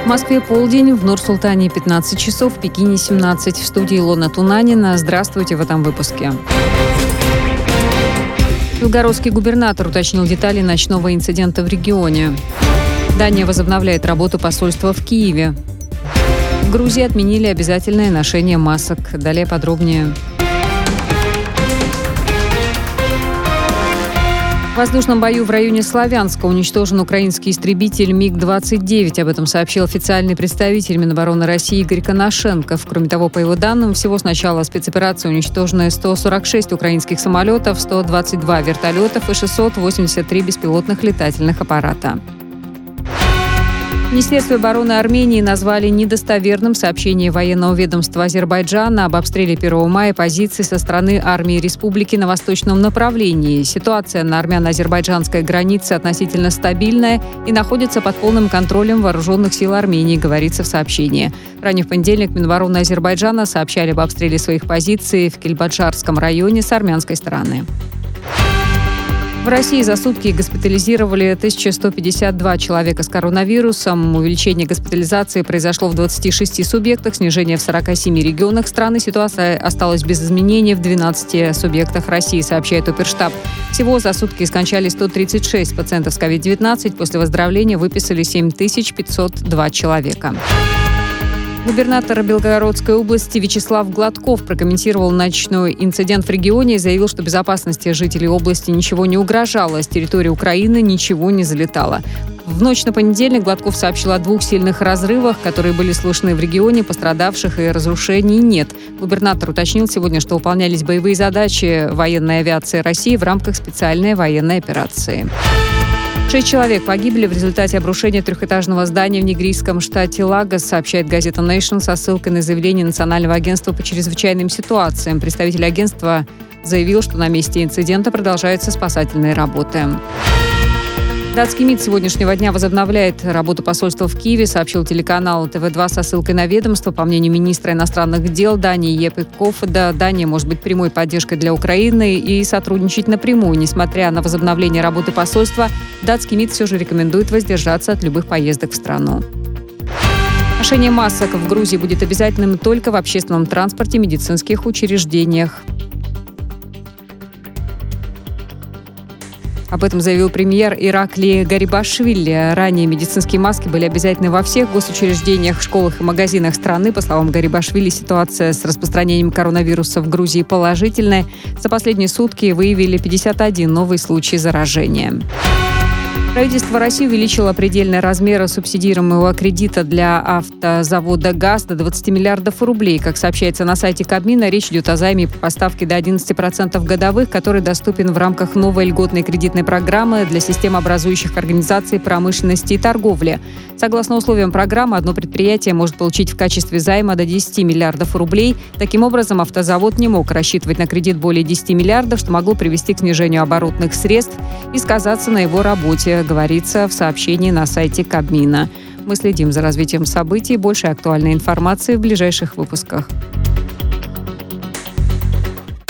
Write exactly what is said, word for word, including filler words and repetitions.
Москве полдень, в Нур-Султане пятнадцать часов, в Пекине семнадцать. В студии Илона Тунанина. Здравствуйте в этом выпуске. Белгородский губернатор уточнил детали ночного инцидента в регионе. Дания возобновляет работу посольства в Киеве. В Грузии отменили обязательное ношение масок. Далее подробнее. В воздушном бою в районе Славянска уничтожен украинский истребитель миг двадцать девять. Об этом сообщил официальный представитель Минобороны России Игорь Коношенков. Кроме того, по его данным, всего с начала спецоперации уничтожены сто сорок шесть украинских самолетов, сто двадцать два вертолетов и шестьсот восемьдесят три беспилотных летательных аппарата. Министерство обороны Армении назвали недостоверным сообщение военного ведомства Азербайджана об обстреле первого мая позиций со стороны армии республики на восточном направлении. Ситуация на армяно-азербайджанской границе относительно стабильная и находится под полным контролем вооруженных сил Армении, говорится в сообщении. Ранее в понедельник Минобороны Азербайджана сообщали об обстреле своих позиций в Кельбаджарском районе с армянской стороны. В России за сутки госпитализировали тысяча сто пятьдесят два человека с коронавирусом. Увеличение госпитализации произошло в двадцати шести субъектах, снижение в сорока семи регионах страны. Ситуация осталась без изменений в двенадцати субъектах России, сообщает Оперштаб. Всего за сутки скончались сто тридцать шесть пациентов с ковид девятнадцать. После выздоровления выписали семь тысяч пятьсот два человека. Губернатор Белгородской области Вячеслав Гладков прокомментировал ночной инцидент в регионе и заявил, что безопасности жителей области ничего не угрожало, с территории Украины ничего не залетало. В ночь на понедельник Гладков сообщил о двух сильных разрывах, которые были слышны в регионе, пострадавших и разрушений нет. Губернатор уточнил сегодня, что выполнялись боевые задачи военной авиации России в рамках специальной военной операции. Шесть человек погибли в результате обрушения трехэтажного здания в нигерийском штате Лагос, сообщает газета Nation со ссылкой на заявление Национального агентства по чрезвычайным ситуациям. Представитель агентства заявил, что на месте инцидента продолжаются спасательные работы. Датский МИД с сегодняшнего дня возобновляет работу посольства в Киеве, сообщил телеканал тэ вэ два со ссылкой на ведомство. По мнению министра иностранных дел Дании Еппе Кофода, Дания может быть прямой поддержкой для Украины и сотрудничать напрямую. Несмотря на возобновление работы посольства, датский МИД все же рекомендует воздержаться от любых поездок в страну. Ношение масок в Грузии будет обязательным только в общественном транспорте и медицинских учреждениях. Об этом заявил премьер Ираклий Гарибашвили. Ранее медицинские маски были обязательны во всех госучреждениях, школах и магазинах страны. По словам Гарибашвили, ситуация с распространением коронавируса в Грузии положительная. За последние сутки выявили пятьдесят один новый случай заражения. Правительство России увеличило предельные размеры субсидируемого кредита для автозавода ГАЗ до двадцати миллиардов рублей. Как сообщается на сайте Кабмина, речь идет о займе по поставке до одиннадцати процентов годовых, который доступен в рамках новой льготной кредитной программы для системообразующих организаций промышленности и торговли. Согласно условиям программы, одно предприятие может получить в качестве займа до десяти миллиардов рублей. Таким образом, автозавод не мог рассчитывать на кредит более десяти миллиардов, что могло привести к снижению оборотных средств и сказаться на его работе, говорится в сообщении на сайте Кабмина. Мы следим за развитием событий. Больше актуальной информации в ближайших выпусках.